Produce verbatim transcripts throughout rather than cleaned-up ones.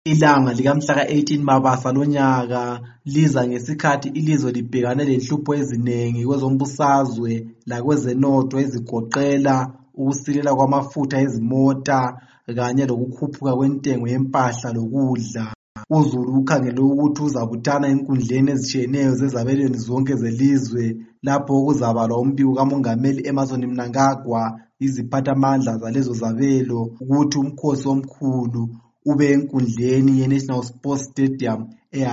Ilanga likamhla ka-eighteen Mabasa lonyaka liza ngesikhathi ilizwe libhekane lenhlupho eziningi kwezombusazwe lakwezenotho ezigoqela ukusilela kwamafutha ezimota kanye lokukhuphuka kwentengo yempahla lokudla. UZulu ukhangelwe ukuthi uzabuthana enkundleni ezitshiyeneyo zezabelweni zonke zelizwe lapho kuzabalwa umbiko kaMongameli Emmerson Mnangagwa, iziphathamandla zalezo zabelo ukuthi umkhosi omkhulu ube enkundleni ye-National Sports Stadium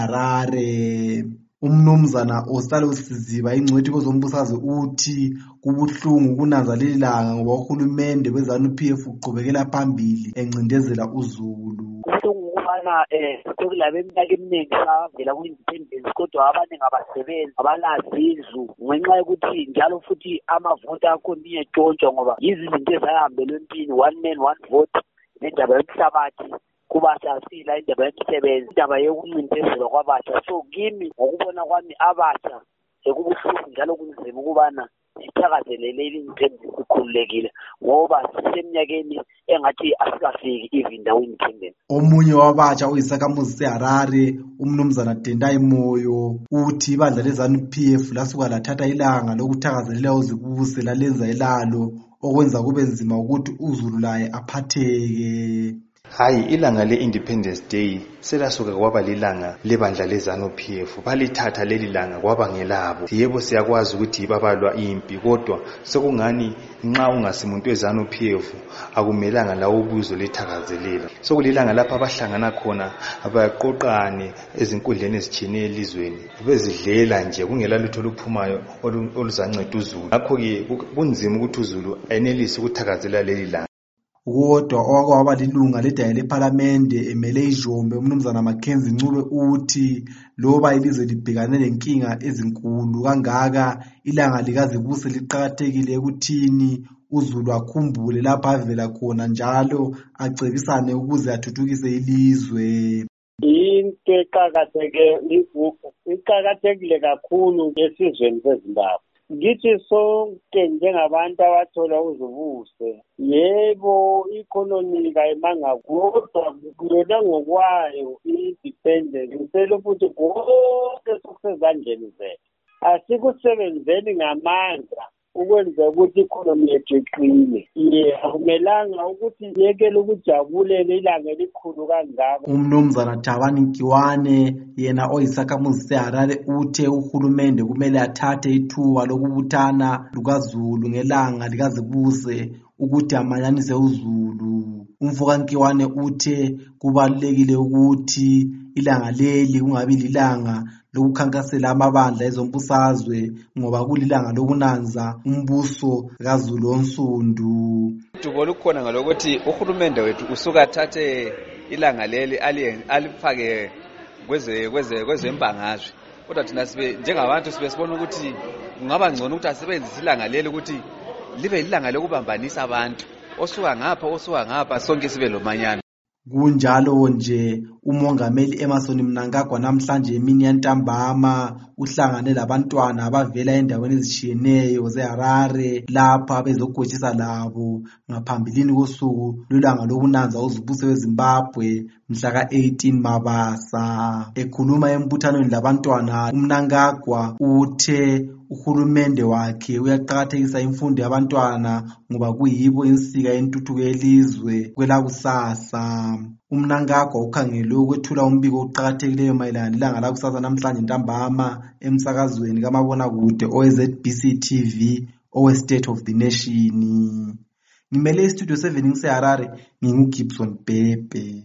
eHarare. Umnumzana Osalo Siziba ingcwethi kwezombusazwe uthi kubuhlungu kunanzelela ilanga ngoba uhulumende we-ZANU-P F uqhubekela phambili encindezela uZulu. Ukubana eh sekulabo eminyaka eminingi savela ku-independence kodwa abaningi abasebenzi abalazi izwi ngenxa yokuthi njalo futhi amavoti akhona iyetshontshwa ngoba yizinto ezahambela empini, one man one vote, nendaba yomhlabathi kubasasila, indaba yemisebenzi, indaba yokuncindezelwa kwabasha. So kimi ngokubona kwami abasha sekubuhlungu njalo kunzima ukubana sithakazelele independence sikhululekile ngoba siseminyakeni engathi asikafiki even ndawo independence. Omunye wabatsha uyisakhamuzi seHarare umnumzana Tendai Moyo uthi ibandla le-ZANU-P F lasuka lathatha ilanga lokuthakazelela uzibuse lalenza elalo okwenza kube nzima ukuthi uZulu laye aphatheke. Hayi, ilanga le-Independence Day selasuka kwaba lilanga lebandla le-ZANU-P F. Balithatha leli langa kwaba ngelabo. Yebo siyakwazi ukuthi babalwa impi kodwa sekungani nxa ungasimuntu we-ZANU-P F akumelanga lawo ubuzo lethakazelela. Sokulilanga lapha abahlangana khona abaqoqane ezinkundleni ezitshiyeneyo elizweni bezidlela nje kungela lutho oluphumayo oluzanceda uZulu. Ngakho-ke kunzima ukuthi uZulu enelise ukuthakazelela leli langa. Kodwa okwaba lilunga ledaya lephalamende emele iJombe umnumzana Mackenzie Ncube uthi loba ilizwe libhekane lenkinga ezinkulu kangaka ilanga likazibuse liqhakathekile ekuthini uZulu akhumbule lapha avela khona njalo acebisane ukuze athuthukise ilizwe. Into eqhakatheke iqhakathekile kakhulu esizweni seZimbabwe. Ngithi sonke njengabantu abathola uzibuse, yebo economy kayimanga kodwa kuyona ngokwayo i-independence ngicela ukuthi konke sokusezandleni zethu asikusebenzeni ngamandla ukwenza ukuthi i-economy yethu iqine. Ye akumelanga ukuthi yekele ukujabulela ilanga elikhulu kangaka. Umnumzana Thabani Nkiwane yena oyisakhamuzi seHarare uthe uhulumende kumele athathe ithuba lokubuthana lukaZulu ngelanga likazibuse ukuthi amanyanise uZulu. Umfoka Nkiwane uthe kubalulekile ukuthi ilanga leli kungabi lilanga lokukhankasela amabandla ezombusazwe ngoba kulilanga lokunanza umbuso kaZulu onsundu. Dubo lukhona ngalokuthi uhulumende wethu usuka athathe ilanga leli alifake kweze kweze kwezembangazwe. Kodwa thina sibe njengabantu sibe sibona ukuthi kungaba ngcono ukuthi asebenzise ilanga leli ukuthi libe ilanga lokubambanisa abantu osuka ngapha osuka ngapha sonke sibe lomanyana. Kunjalo nje uMongameli Emmerson Mnangagwa namhlanje emini yantambama uhlangane labantwana abavela endaweni ezitshiyeneyo zeHarare lapha bezogwejisa labo ngaphambilini kosuku lolanga lokunanza uzibuse weZimbabwe mhla ka-eighteen Mabasa. Ekhuluma embuthanweni labantwana uMnangagwa uthe uhulumende wakhe uyaqhakathekisa imfundo yabantwana ngoba kuyibo insika yentuthuko yelizwe kwelakusasa. uMnangagwa ukhangelwe ukwethula umbiko oqhakathekileyo mayelana ilanga lakusasa namhlanje ntambama emsakazweni kamabonakude owe-Z B C T V owe-State of the Nation. Ngimele istudio seven ngiseHarare, nginguGibson Bhebhe.